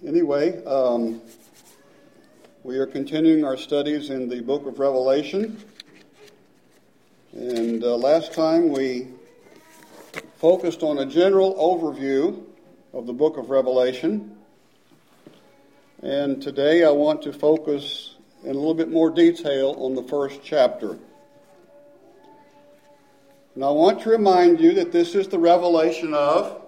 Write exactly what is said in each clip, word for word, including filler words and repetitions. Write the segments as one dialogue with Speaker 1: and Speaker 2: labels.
Speaker 1: Anyway, um, we are continuing our studies in the book of Revelation. And uh, last time we focused on a general overview of the book of Revelation. And today I want to focus in a little bit more detail on the first chapter. And I want to remind you that this is the revelation of...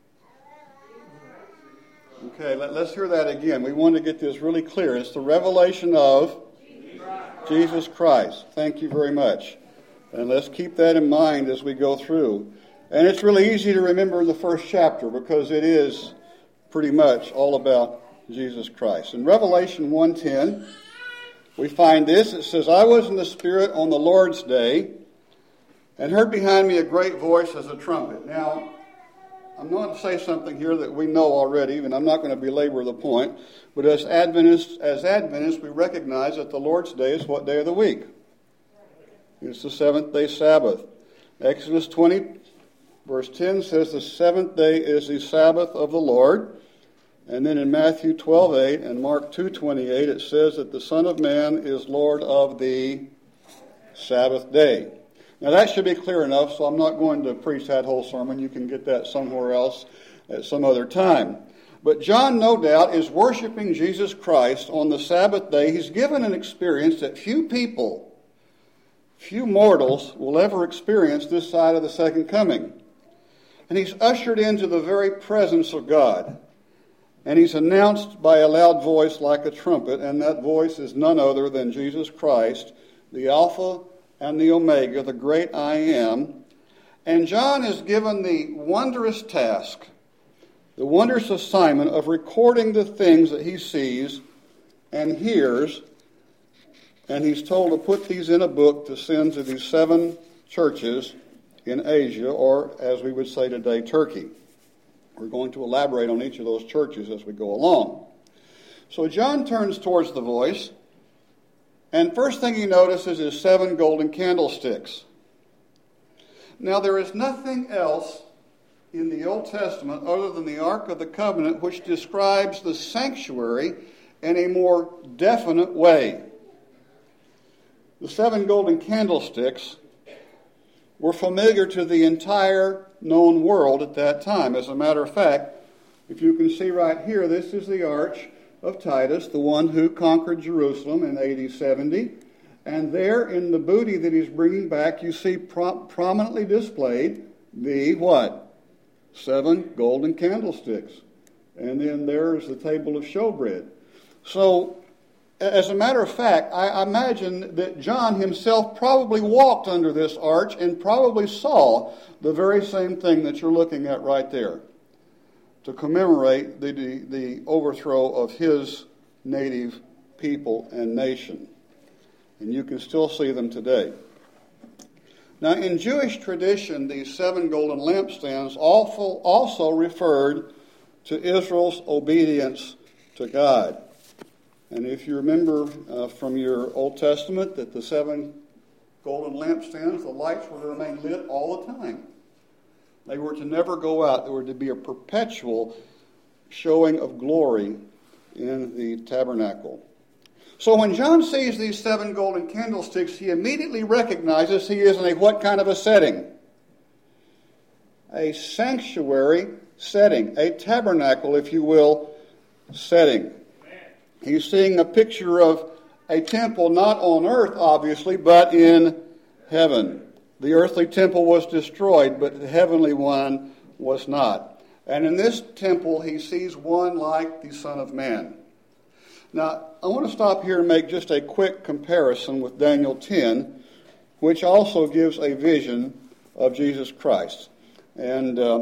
Speaker 1: Okay, let, let's hear that again. We want to get this really clear. It's the revelation of Jesus Christ. Jesus Christ. Thank you very much. And let's keep that in mind as we go through. And it's really easy to remember the first chapter because it is pretty much all about Jesus Christ. In Revelation one ten, we find this. It says, I was in the Spirit on the Lord's day and heard behind me a great voice as a trumpet. Now, I'm going to say something here that we know already, and I'm not going to belabor the point, but as Adventists, as Adventists, we recognize that the Lord's Day is what day of the week? It's the seventh day Sabbath. Exodus twenty, verse ten says the seventh day is the Sabbath of the Lord. And then in Matthew twelve eight and Mark two twenty-eight, it says that the Son of Man is Lord of the Sabbath day. Now that should be clear enough, so I'm not going to preach that whole sermon. You can get that somewhere else at some other time. But John, no doubt, is worshiping Jesus Christ on the Sabbath day. He's given an experience that few people, few mortals, will ever experience this side of the second coming. And he's ushered into the very presence of God. And he's announced by a loud voice like a trumpet, and that voice is none other than Jesus Christ, the Alpha and the Omega, the great I Am. And John is given the wondrous task, the wondrous assignment of recording the things that he sees and hears, and he's told to put these in a book to send to these seven churches in Asia, or as we would say today, Turkey. We're going to elaborate on each of those churches as we go along. So John turns towards the voice, and first thing he notices is seven golden candlesticks. Now, there is nothing else in the Old Testament other than the Ark of the Covenant which describes the sanctuary in a more definite way. The seven golden candlesticks were familiar to the entire known world at that time. As a matter of fact, if you can see right here, this is the arch of Titus, the one who conquered Jerusalem in A D seventy. And there in the booty that he's bringing back, you see pro- prominently displayed the what? Seven golden candlesticks. And then there's the table of showbread. So, as a matter of fact, I imagine that John himself probably walked under this arch and probably saw the very same thing that you're looking at right there, to commemorate the, the, the overthrow of his native people and nation. And you can still see them today. Now, in Jewish tradition, these seven golden lampstands also, also referred to Israel's obedience to God. And if you remember uh, from your Old Testament that the seven golden lampstands, the lights were to remain lit all the time. They were to never go out. There were to be a perpetual showing of glory in the tabernacle. So when John sees these seven golden candlesticks, he immediately recognizes he is in a what kind of a setting? A sanctuary setting, a tabernacle, if you will, setting. He's seeing a picture of a temple not on earth, obviously, but in heaven. The earthly temple was destroyed, but the heavenly one was not. And in this temple, he sees one like the Son of Man. Now, I want to stop here and make just a quick comparison with Daniel ten, which also gives a vision of Jesus Christ. And uh,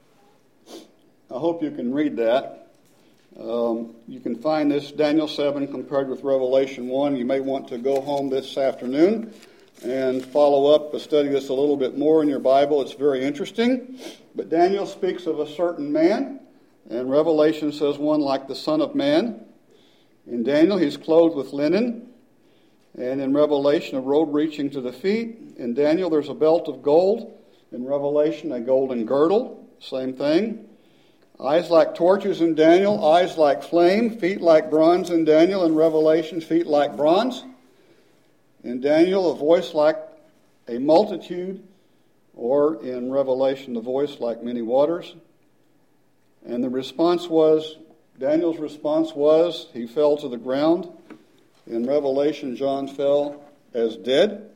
Speaker 1: I hope you can read that. Um, you can find this, Daniel seven, compared with Revelation one. You may want to go home this afternoon and follow up, uh, study this a little bit more in your Bible. It's very interesting. But Daniel speaks of a certain man, and Revelation says one like the Son of Man. In Daniel, he's clothed with linen, and in Revelation, a robe reaching to the feet. In Daniel, there's a belt of gold. In Revelation, a golden girdle, same thing. Eyes like torches in Daniel, eyes like flame, feet like bronze in Daniel, in Revelation, feet like bronze. In Daniel, a voice like a multitude, or in Revelation, the voice like many waters. And the response was, Daniel's response was, he fell to the ground. In Revelation, John fell as dead.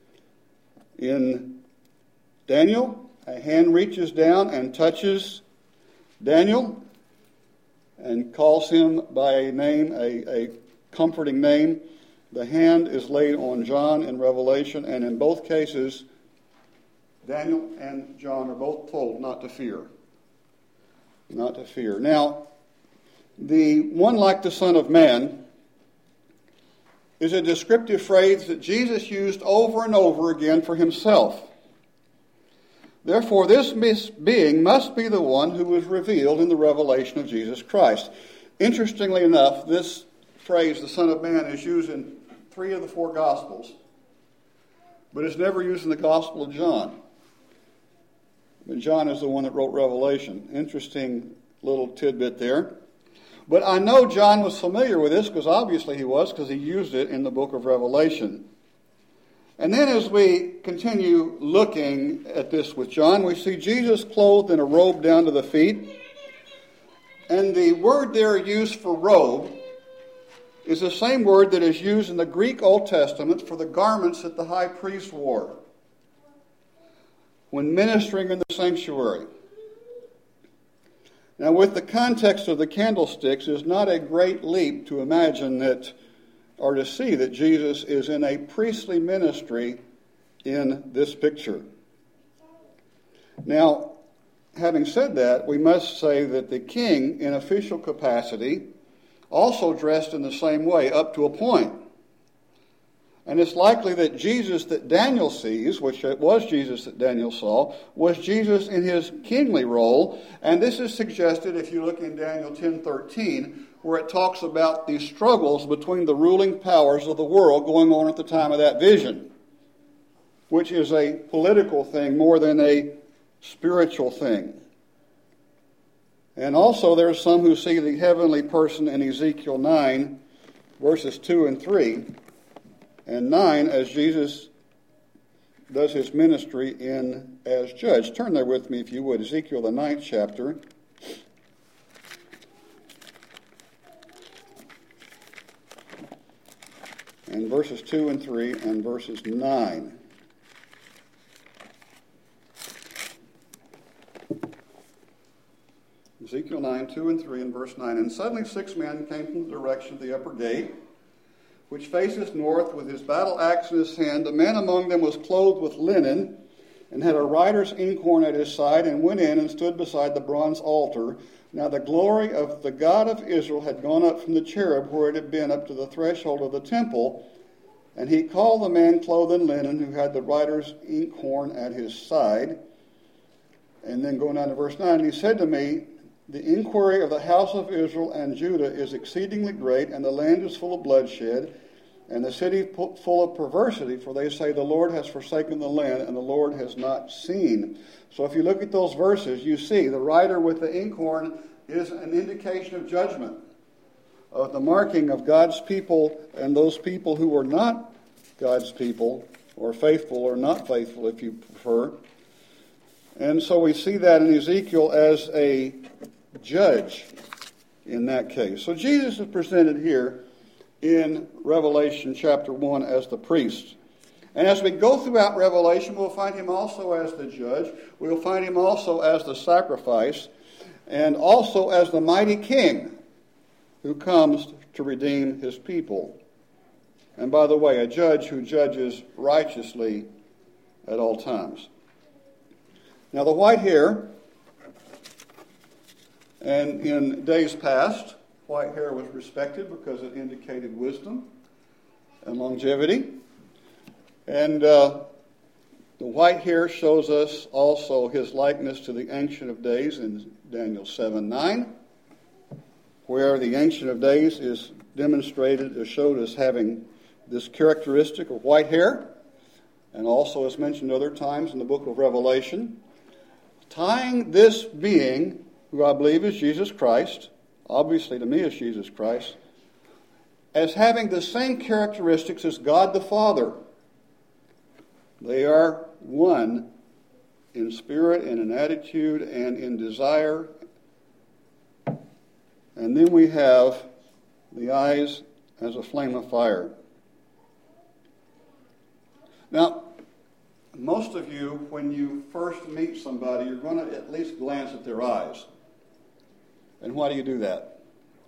Speaker 1: In Daniel, a hand reaches down and touches Daniel and calls him by a name, a, a comforting name. The hand is laid on John in Revelation, and in both cases, Daniel and John are both told not to fear. Not to fear. Now, the one like the Son of Man is a descriptive phrase that Jesus used over and over again for himself. Therefore, this being must be the one who was revealed in the revelation of Jesus Christ. Interestingly enough, this phrase, the Son of Man, is used in three of the four Gospels, but it's never used in the Gospel of John. But John is the one that wrote Revelation. Interesting little tidbit there. But I know John was familiar with this, because obviously he was, because he used it in the book of Revelation. And then as we continue looking at this with John, we see Jesus clothed in a robe down to the feet. And the word there used for robe is the same word that is used in the Greek Old Testament for the garments that the high priest wore when ministering in the sanctuary. Now, with the context of the candlesticks, it's not a great leap to imagine that, or to see that Jesus is in a priestly ministry in this picture. Now, having said that, we must say that the king, in official capacity, also dressed in the same way up to a point. And it's likely that Jesus that Daniel sees, which it was Jesus that Daniel saw, was Jesus in his kingly role. And this is suggested if you look in Daniel ten thirteen, where it talks about the struggles between the ruling powers of the world going on at the time of that vision, which is a political thing more than a spiritual thing. And also there are some who see the heavenly person in Ezekiel nine, verses two and three, and nine as Jesus does his ministry in as judge. Turn there with me, if you would, Ezekiel the ninth chapter. And verses two and three and verses nine. Ezekiel nine, two and three and verse nine. And suddenly six men came from the direction of the upper gate, which faces north, with his battle axe in his hand. The man among them was clothed with linen, and had a writer's inkhorn at his side, and went in and stood beside the bronze altar. Now the glory of the God of Israel had gone up from the cherub where it had been up to the threshold of the temple. And he called the man clothed in linen, who had the writer's inkhorn at his side. And then going down to verse nine, he said to me, the inquiry of the house of Israel and Judah is exceedingly great, and the land is full of bloodshed, and the city full of perversity, for they say the Lord has forsaken the land, and the Lord has not seen. So if you look at those verses, you see the writer with the inkhorn is an indication of judgment, of the marking of God's people and those people who are not God's people, or faithful or not faithful, if you prefer. And so we see that in Ezekiel as a judge in that case. So Jesus is presented here in Revelation chapter one as the priest. And as we go throughout Revelation, we'll find him also as the judge. We'll find him also as the sacrifice, and also as the mighty king who comes to redeem his people. And by the way, a judge who judges righteously at all times. Now the white hair, and in days past, white hair was respected because it indicated wisdom and longevity. And uh, the white hair shows us also his likeness to the Ancient of Days in Daniel seven nine, where the Ancient of Days is demonstrated, is showed as having this characteristic of white hair, and also as mentioned other times in the book of Revelation, tying this being who I believe is Jesus Christ, obviously to me is Jesus Christ, as having the same characteristics as God the Father. They are one in spirit and in attitude and in desire. And then we have the eyes as a flame of fire. Now, most of you, when you first meet somebody, you're going to at least glance at their eyes. And why do you do that?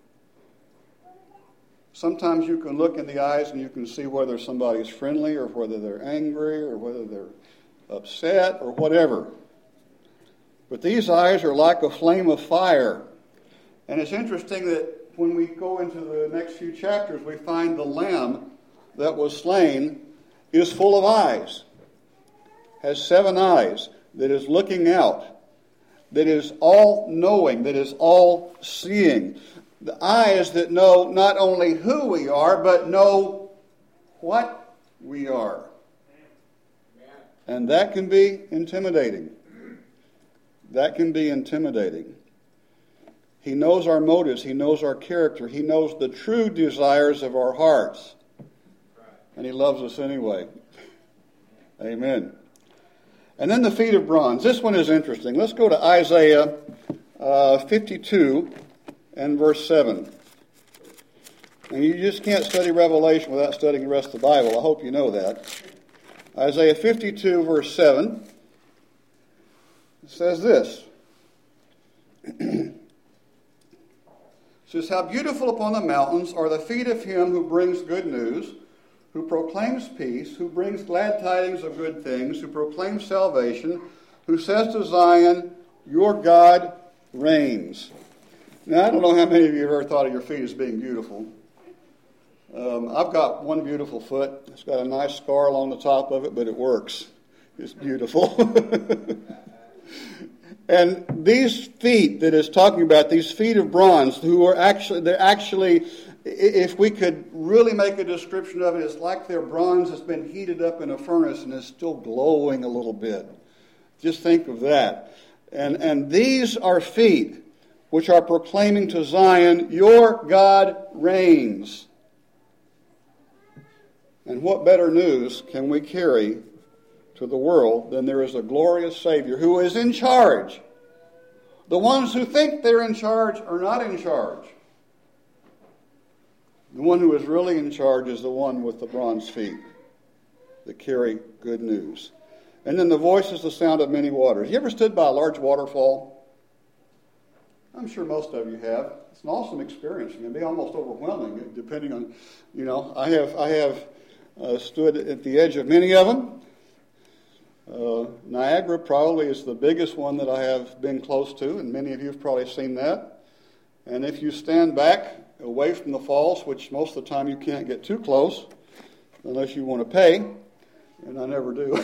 Speaker 1: Sometimes you can look in the eyes and you can see whether somebody's friendly or whether they're angry or whether they're upset or whatever. But these eyes are like a flame of fire. And it's interesting that when we go into the next few chapters, we find the lamb that was slain is full of eyes, has seven eyes, that is looking out, that is all-knowing, that is all-seeing. The eyes that know not only who we are, but know what we are. And that can be intimidating. That can be intimidating. He knows our motives. He knows our character. He knows the true desires of our hearts. And He loves us anyway. Amen. And then the feet of bronze. This one is interesting. Let's go to Isaiah uh, fifty-two and verse seven. And you just can't study Revelation without studying the rest of the Bible. I hope you know that. Isaiah fifty-two, verse seven, says this. It says, "How beautiful upon the mountains are the feet of him who brings good news, who proclaims peace, who brings glad tidings of good things, who proclaims salvation, who says to Zion, your God reigns." Now, I don't know how many of you have ever thought of your feet as being beautiful. Um, I've got one beautiful foot. It's got a nice scar along the top of it, but it works. It's beautiful. And these feet that it's talking about, these feet of bronze, who are actually, they're actually, if we could really make a description of it, it's like they're bronze that's been heated up in a furnace and is still glowing a little bit. Just think of that. And, and these are feet which are proclaiming to Zion, your God reigns. And what better news can we carry to the world than there is a glorious Savior who is in charge? The ones who think they're in charge are not in charge. The one who is really in charge is the one with the bronze feet that carry good news. And then the voice is the sound of many waters. You ever stood by a large waterfall? I'm sure most of you have. It's an awesome experience. It can be almost overwhelming, depending on, you know, I have I have uh, stood at the edge of many of them. Uh, Niagara probably is the biggest one that I have been close to, and many of you have probably seen that. And if you stand back away from the falls, which most of the time you can't get too close unless you want to pay, and I never do.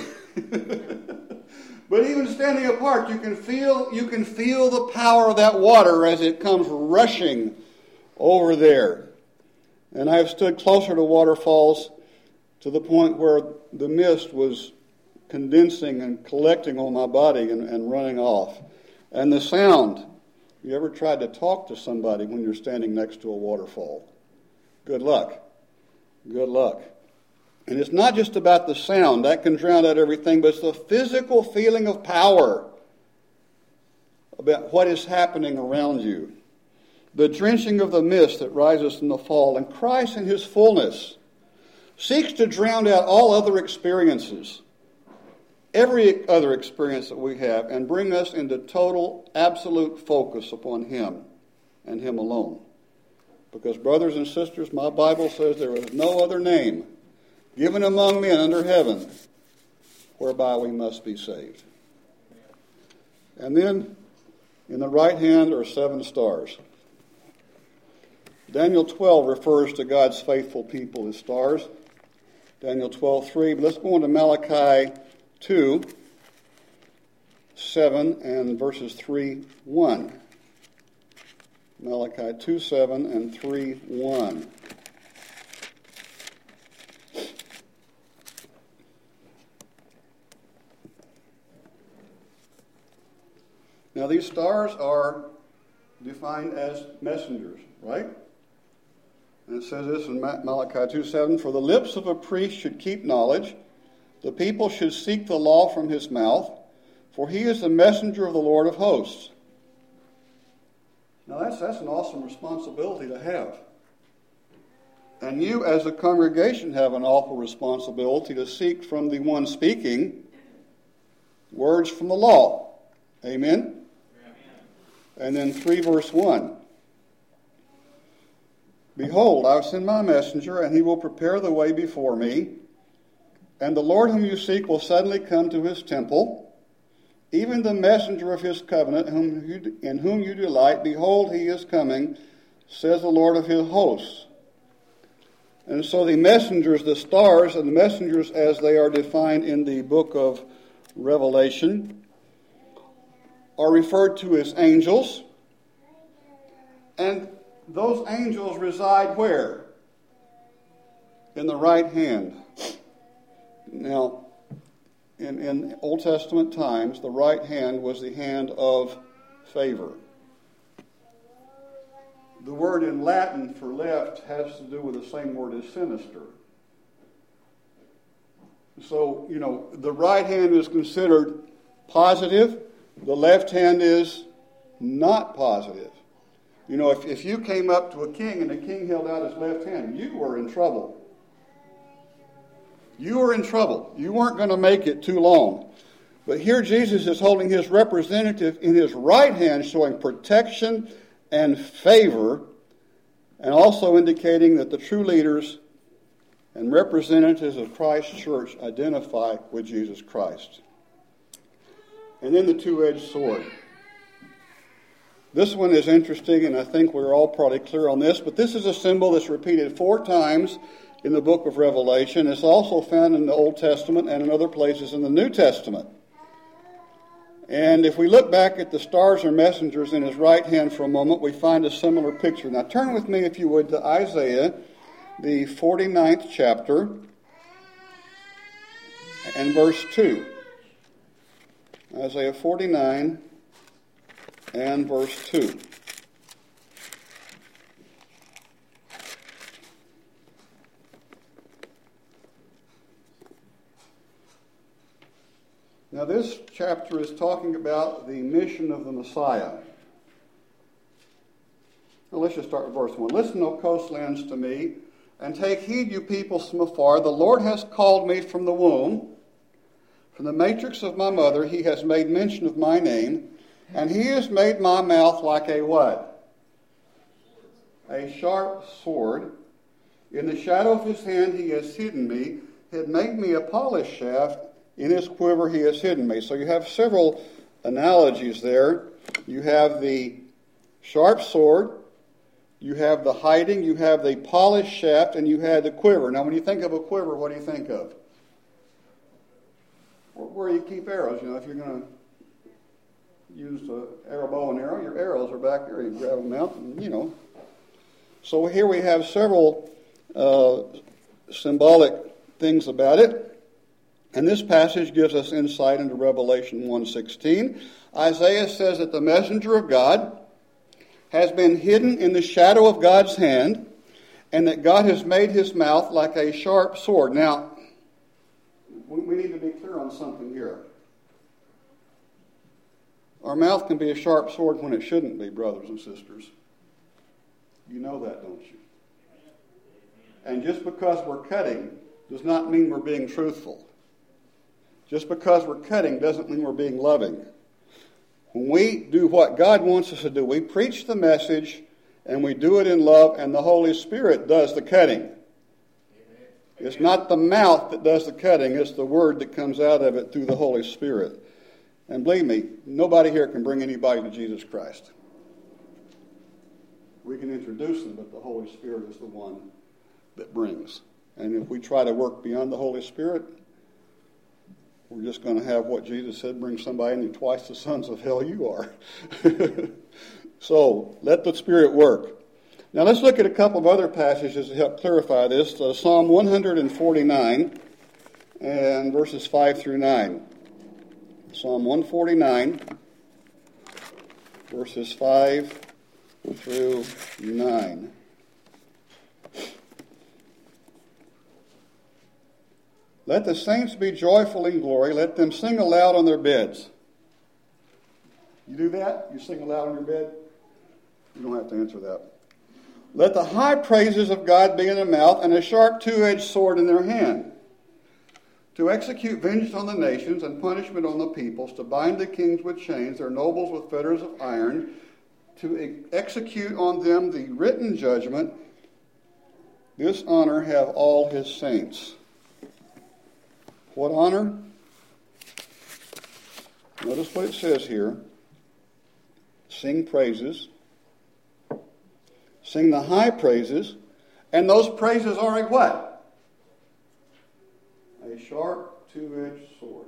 Speaker 1: But even standing apart, you can feel you can feel the power of that water as it comes rushing over there. And I have stood closer to waterfalls to the point where the mist was condensing and collecting on my body and, and running off. And the sound, you ever tried to talk to somebody when you're standing next to a waterfall? Good luck. Good luck. And it's not just about the sound. That can drown out everything, but it's the physical feeling of power about what is happening around you. The drenching of the mist that rises from the fall. And Christ in his fullness seeks to drown out all other experiences, every other experience that we have, and bring us into total, absolute focus upon him and him alone. Because, brothers and sisters, my Bible says there is no other name given among men under heaven whereby we must be saved. And then, in the right hand are seven stars. Daniel twelve refers to God's faithful people as stars. Daniel twelve three. But let's go on to Malachi two, seven, and verses three, one. Malachi two, seven, and three, one. Now these stars are defined as messengers, right? And it says this in Malachi two seven, "For the lips of a priest should keep knowledge, the people should seek the law from his mouth, for he is the messenger of the Lord of hosts." Now that's, that's an awesome responsibility to have. And you as a congregation have an awful responsibility to seek from the one speaking words from the law. Amen? Amen. And then three verse one. "Behold, I will send my messenger, and he will prepare the way before me. And the Lord whom you seek will suddenly come to his temple, even the messenger of his covenant, whom you, in whom you delight. Behold, he is coming, says the Lord of his hosts." And so the messengers, the stars, and the messengers as they are defined in the book of Revelation, are referred to as angels. And those angels reside where? In the right hand. Now, in, in Old Testament times, the right hand was the hand of favor. The word in Latin for left has to do with the same word as sinister. So, you know, the right hand is considered positive. The left hand is not positive. You know, if, if you came up to a king and the king held out his left hand, you were in trouble. You were in trouble. You weren't going to make it too long. But here Jesus is holding his representative in his right hand, showing protection and favor, and also indicating that the true leaders and representatives of Christ's church identify with Jesus Christ. And then the two-edged sword. This one is interesting, and I think we're all probably clear on this, but this is a symbol that's repeated four times in the book of Revelation. It's also found in the Old Testament and in other places in the New Testament. And if we look back at the stars or messengers in his right hand for a moment, we find a similar picture. Now turn with me, if you would, to Isaiah, the forty-ninth chapter, and verse two. Isaiah forty-nine and verse two. Now this chapter is talking about the mission of the Messiah. Now let's just start with verse one. "Listen, O coastlands, to me, and take heed, you peoples from afar. The Lord has called me from the womb. From the matrix of my mother he has made mention of my name, and he has made my mouth like a" what? "A sharp sword. In the shadow of his hand he has hidden me. He had made me a polished shaft. In his quiver he has hidden me." So you have several analogies there. You have the sharp sword, you have the hiding, you have the polished shaft, and you have the quiver. Now when you think of a quiver, what do you think of? Where you keep arrows. You know, if you're going to use the arrow, bow and arrow, your arrows are back there. You grab them out, and, you know. So here we have several uh, symbolic things about it. And this passage gives us insight into Revelation one sixteen. Isaiah says that the messenger of God has been hidden in the shadow of God's hand, and that God has made his mouth like a sharp sword. Now, we need to be clear on something here. Our mouth can be a sharp sword when it shouldn't be, brothers and sisters. You know that, don't you? And just because we're cutting does not mean we're being truthful. Just because we're cutting doesn't mean we're being loving. When we do what God wants us to do, we preach the message and we do it in love, and the Holy Spirit does the cutting. It's not the mouth that does the cutting, it's the word that comes out of it through the Holy Spirit. And believe me, nobody here can bring anybody to Jesus Christ. We can introduce them, but the Holy Spirit is the one that brings. And if we try to work beyond the Holy Spirit, we're just going to have what Jesus said, bring somebody in twice the sons of hell you are. So, let the Spirit work. Now let's look at a couple of other passages to help clarify this. Uh, Psalm one forty-nine and verses five through nine. Psalm one forty-nine, verses five through nine. Let the saints be joyful in glory. Let them sing aloud on their beds. You do that? You sing aloud on your bed? You don't have to answer that. Let the high praises of God be in their mouth and a sharp two-edged sword in their hand, to execute vengeance on the nations and punishment on the peoples, to bind the kings with chains, their nobles with fetters of iron, to execute on them the written judgment. This honor have all his saints. What honor? Notice what it says here. Sing praises. Sing the high praises. And those praises are a what? A sharp two-edged sword.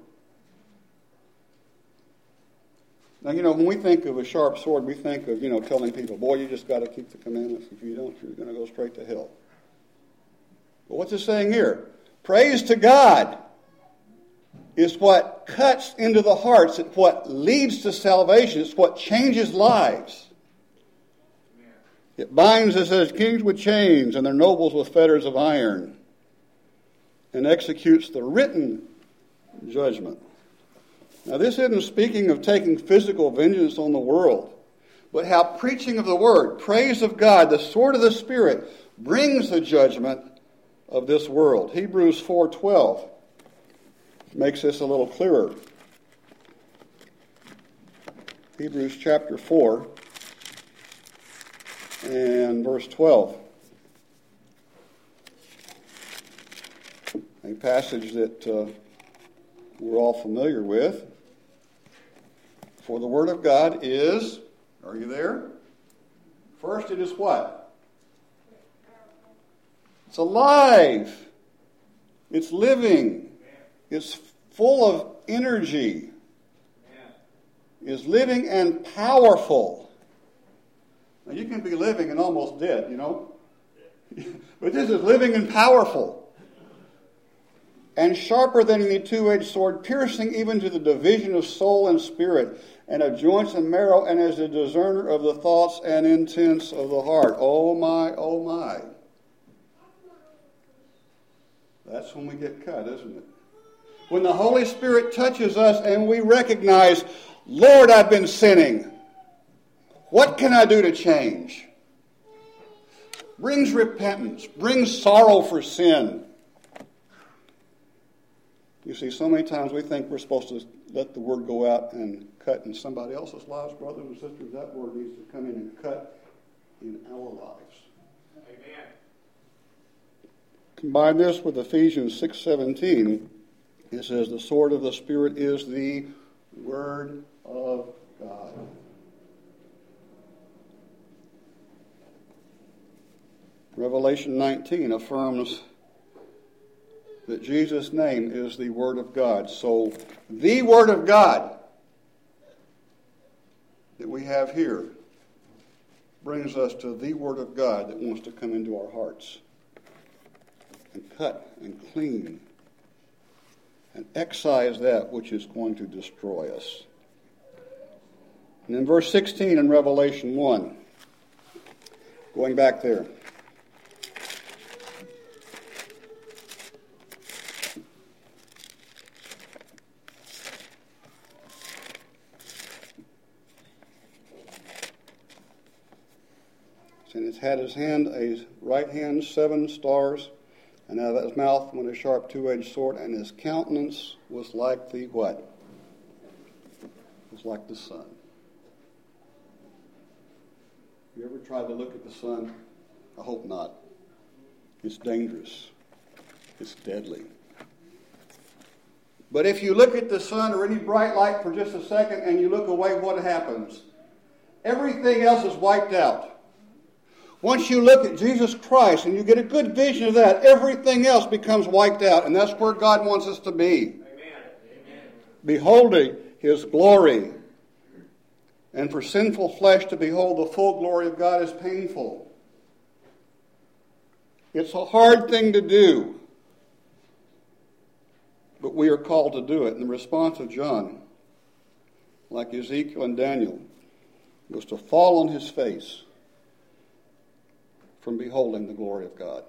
Speaker 1: Now, you know, when we think of a sharp sword, we think of, you know, telling people, boy, you just got to keep the commandments. If you don't, you're going to go straight to hell. But what's it saying here? Praise to God is what cuts into the hearts. It's what leads to salvation. It's what changes lives. It binds, it says, kings with chains and their nobles with fetters of iron, and executes the written judgment. Now, this isn't speaking of taking physical vengeance on the world, but how preaching of the word, praise of God, the sword of the Spirit, brings the judgment of this world. Hebrews four twelve makes this a little clearer. Hebrews chapter four and verse twelve. A passage that uh, we're all familiar with. For the word of God is, are you there? First, it is what? It's alive. It's living. It's full of energy. It's living and powerful. Now, you can be living and almost dead, you know. But this is living and powerful. And sharper than any two-edged sword, piercing even to the division of soul and spirit, and of joints and marrow, and as a discerner of the thoughts and intents of the heart. Oh my, oh my. That's when we get cut, isn't it? When the Holy Spirit touches us and we recognize, Lord, I've been sinning. What can I do to change? Brings repentance, brings sorrow for sin. You see, so many times we think we're supposed to let the word go out and cut in somebody else's lives. Brothers and sisters, that word needs to come in and cut in our lives. Amen. Combine this with Ephesians six seventeen. It says, the sword of the Spirit is the word of God. Revelation nineteen affirms that Jesus' name is the Word of God. So, the Word of God that we have here brings us to the Word of God that wants to come into our hearts and cut and clean and excise that which is going to destroy us. And in verse sixteen in Revelation one, going back there, and it had his hand, a right hand, seven stars, and out of his mouth went a sharp two-edged sword, and his countenance was like the what? It was like the sun. You ever tried to look at the sun? I hope not. It's dangerous. It's deadly. But if you look at the sun or any bright light for just a second and you look away, what happens? Everything else is wiped out. Once you look at Jesus Christ and you get a good vision of that, everything else becomes wiped out. And that's where God wants us to be. Amen. Beholding His glory. And for sinful flesh to behold the full glory of God is painful. It's a hard thing to do. But we are called to do it. And the response of John, like Ezekiel and Daniel, was to fall on his face from beholding the glory of God.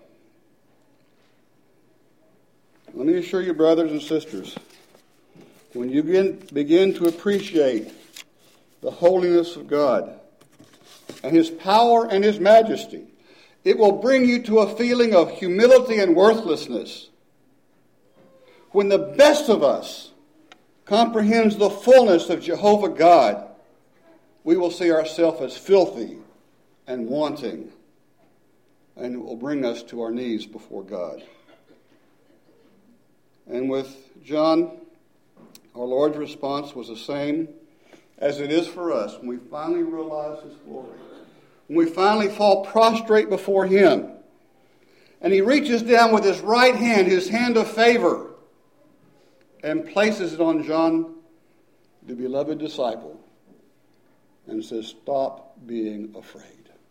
Speaker 1: Let me assure you, brothers and sisters, when you begin, begin to appreciate the holiness of God and His power and His majesty, it will bring you to a feeling of humility and worthlessness. When the best of us comprehends the fullness of Jehovah God, we will see ourselves as filthy and wanting, and it will bring us to our knees before God. And with John, our Lord's response was the same as it is for us when we finally realize His glory. When we finally fall prostrate before Him, and He reaches down with His right hand, His hand of favor, and places it on John, the beloved disciple, and says, "Stop being afraid."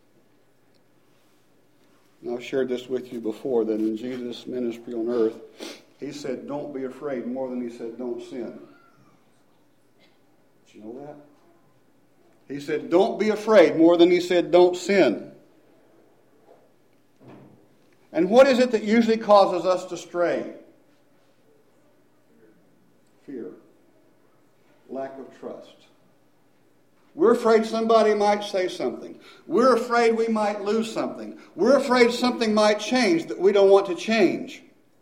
Speaker 1: And I've shared this with you before, that in Jesus' ministry on earth, He said, "Don't be afraid," more than He said, "Don't sin." Did you know that? He said, "Don't be afraid," more than He said, "Don't sin." And what is it that usually causes us to stray? Fear. Lack of trust. We're afraid somebody might say something. We're afraid we might lose something. We're afraid something might change that we don't want to change.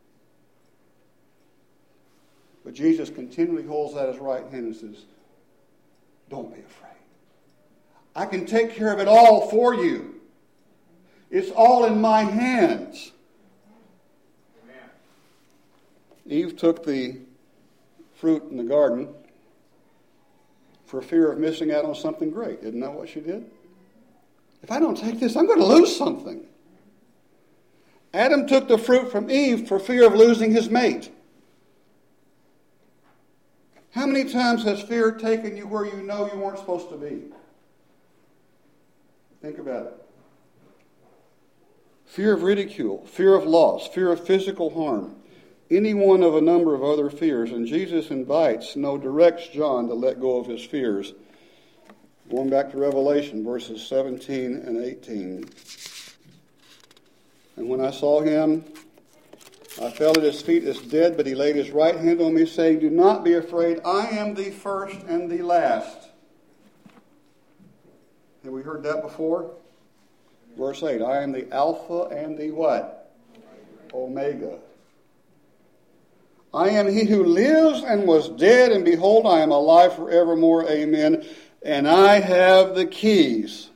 Speaker 1: But Jesus continually holds out His right hand and says, "Don't be afraid. I can take care of it all for you. It's all in my hands." Amen. Eve took the fruit in the garden for fear of missing out on something great. Isn't that what she did? If I don't take this, I'm going to lose something. Adam took the fruit from Eve for fear of losing his mate. How many times has fear taken you where you know you weren't supposed to be? Think about it. Fear of ridicule, fear of loss, fear of physical harm, any one of a number of other fears. And Jesus invites, no, directs John to let go of his fears. Going back to Revelation, verses seventeen and eighteen. "And when I saw him, I fell at his feet as dead, but he laid his right hand on me, saying, 'Do not be afraid. I am the first and the last.'" Have we heard that before? Verse eight, "I am the Alpha and the what? Omega. I am he who lives and was dead, and behold, I am alive forevermore. Amen. And I have the keys."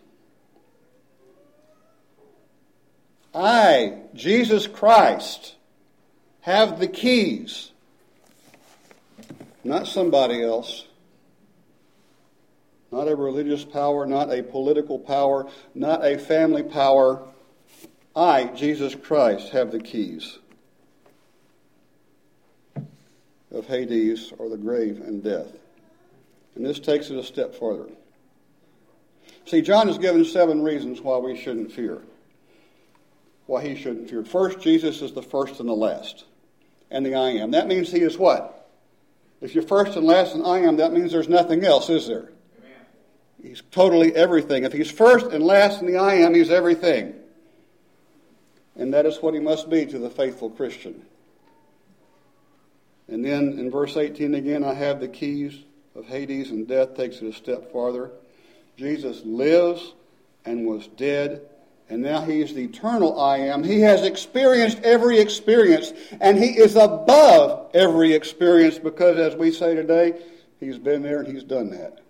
Speaker 1: I, Jesus Christ, have the keys. Not somebody else. Not a religious power, not a political power, not a family power. I, Jesus Christ, have the keys of Hades, or the grave, and death. And this takes it a step further. See, John has given seven reasons why we shouldn't fear. Why he shouldn't fear. First, Jesus is the first and the last, and the I am. That means he is what? If you're first and last and I am, that means there's nothing else, is there? Amen. He's totally everything. If he's first and last and the I am, he's everything. And that is what he must be to the faithful Christian. And then in verse eighteen again, "I have the keys of Hades and death," takes it a step farther. Jesus lives and was dead, and now he is the eternal I am. He has experienced every experience, and he is above every experience because, as we say today, he's been there and he's done that.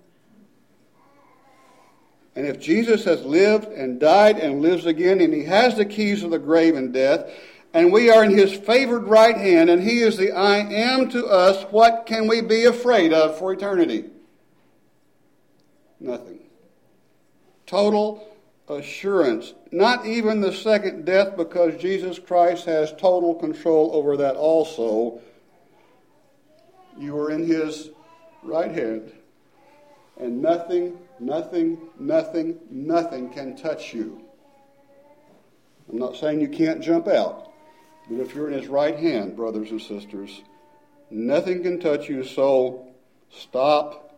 Speaker 1: And if Jesus has lived and died and lives again, and he has the keys of the grave and death, and we are in his favored right hand, and he is the I am to us, what can we be afraid of for eternity? Nothing. Total assurance. Not even the second death, because Jesus Christ has total control over that also. You are in his right hand, and nothing, nothing, nothing, nothing can touch you. I'm not saying you can't jump out. But if you're in his right hand, brothers and sisters, nothing can touch you, so stop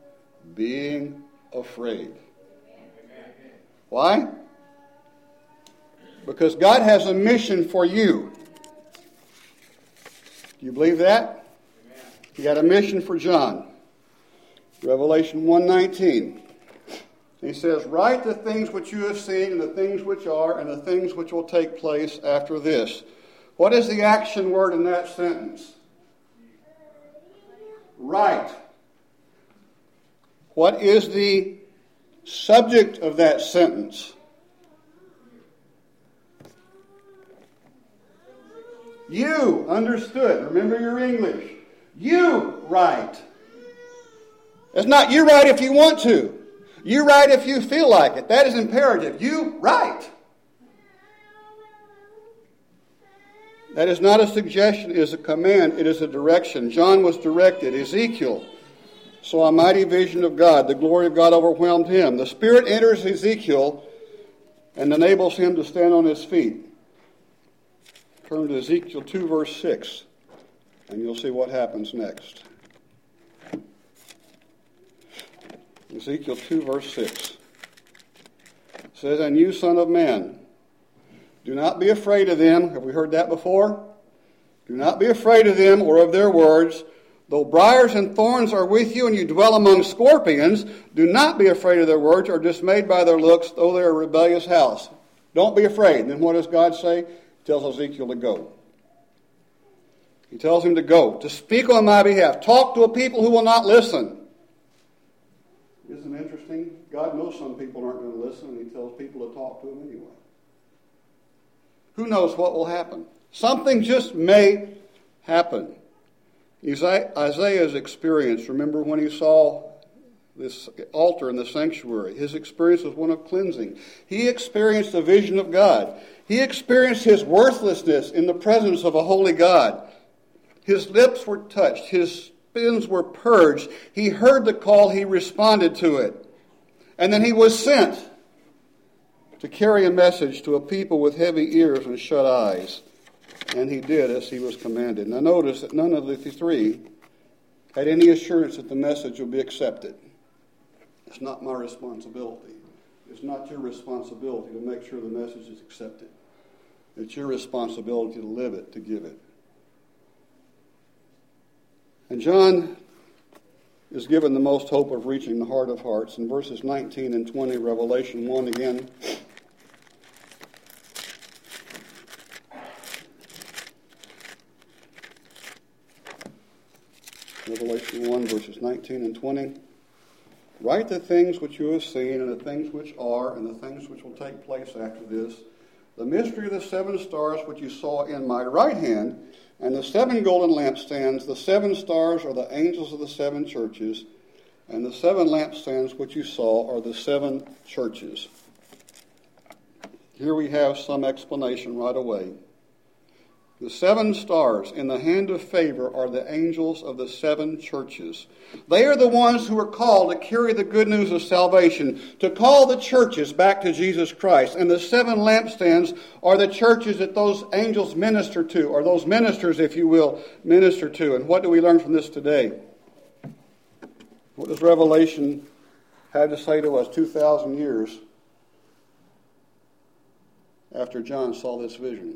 Speaker 1: being afraid. Why? Because God has a mission for you. Do you believe that? Amen. He got a mission for John. Revelation one nineteen. He says, write the things which you have seen, and the things which are, and the things which will take place after this. What is the action word in that sentence? Write. What is the subject of that sentence? You, understood. Remember your English. You write. It's not you write if you want to. You write if you feel like it. That is imperative. You write. That is not a suggestion, it is a command, it is a direction. John was directed. Ezekiel saw a mighty vision of God. The glory of God overwhelmed him. The Spirit enters Ezekiel and enables him to stand on his feet. Turn to Ezekiel two, verse six, and you'll see what happens next. Ezekiel two, verse six. It says, and you, son of man, do not be afraid of them. Have we heard that before? Do not be afraid of them or of their words. Though briars and thorns are with you and you dwell among scorpions, do not be afraid of their words or dismayed by their looks, though they are a rebellious house. Don't be afraid. And then what does God say? He tells Ezekiel to go. He tells him to go, to speak on my behalf. Talk to a people who will not listen. Isn't it interesting? God knows some people aren't going to listen, and he tells people to talk to them anyway. Who knows what will happen? Something just may happen. Isaiah's experience, remember when he saw this altar in the sanctuary, his experience was one of cleansing. He experienced a vision of God. He experienced his worthlessness in the presence of a holy God. His lips were touched. His sins were purged. He heard the call. He responded to it. And then he was sent to carry a message to a people with heavy ears and shut eyes. And he did as he was commanded. Now notice that none of the three had any assurance that the message would be accepted. It's not my responsibility. It's not your responsibility to make sure the message is accepted. It's your responsibility to live it, to give it. And John is given the most hope of reaching the heart of hearts. In verses nineteen and twenty, Revelation one again. Revelation one, verses nineteen and twenty. Write the things which you have seen, and the things which are, and the things which will take place after this. The mystery of the seven stars which you saw in my right hand, and the seven golden lampstands. The seven stars are the angels of the seven churches, and the seven lampstands which you saw are the seven churches. Here we have some explanation right away. The seven stars in the hand of favor are the angels of the seven churches. They are the ones who are called to carry the good news of salvation, to call the churches back to Jesus Christ. And the seven lampstands are the churches that those angels minister to, or those ministers, if you will, minister to. And what do we learn from this today? What does Revelation have to say to us two thousand years after John saw this vision?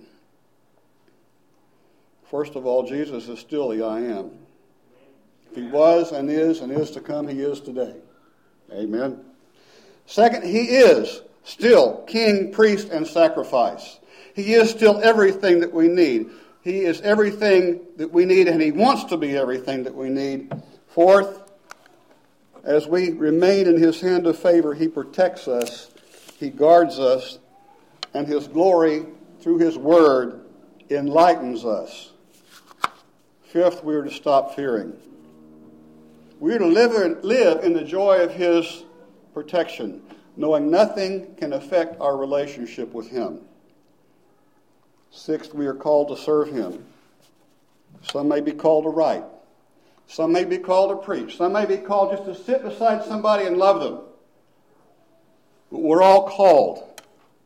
Speaker 1: First of all, Jesus is still the I am. He was and is and is to come, he is today. Amen. Second, he is still king, priest, and sacrifice. He is still everything that we need. He is everything that we need, and he wants to be everything that we need. Fourth, as we remain in his hand of favor, he protects us, he guards us, and his glory through his word enlightens us. Fifth, we are to stop fearing. We are to live, live in the joy of his protection, knowing nothing can affect our relationship with him. Sixth, we are called to serve him. Some may be called to write. Some may be called to preach. Some may be called just to sit beside somebody and love them. But we're all called.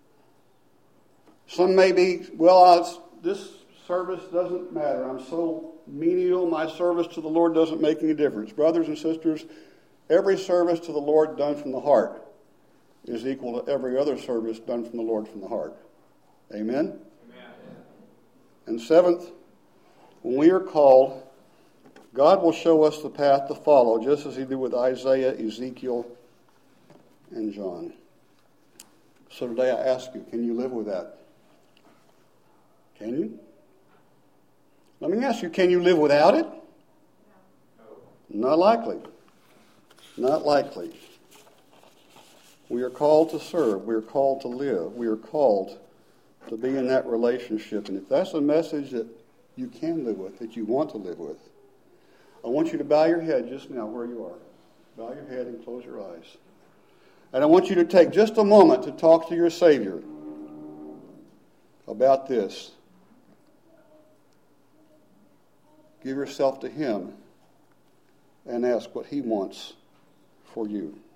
Speaker 1: Some may be, well, I'll, this service doesn't matter. I'm so menial. My service to the Lord doesn't make any difference. Brothers and sisters, every service to the Lord done from the heart is equal to every other service done from the Lord from the heart. Amen? Amen. And seventh, when we are called, God will show us the path to follow, just as he did with Isaiah, Ezekiel, and John. So today I ask you, can you live with that? Can you? Let me ask you, can you live without it? Not likely. Not likely. We are called to serve. We are called to live. We are called to be in that relationship. And if that's a message that you can live with, that you want to live with, I want you to bow your head just now where you are. Bow your head and close your eyes. And I want you to take just a moment to talk to your Savior about this. Give yourself to him and ask what he wants for you.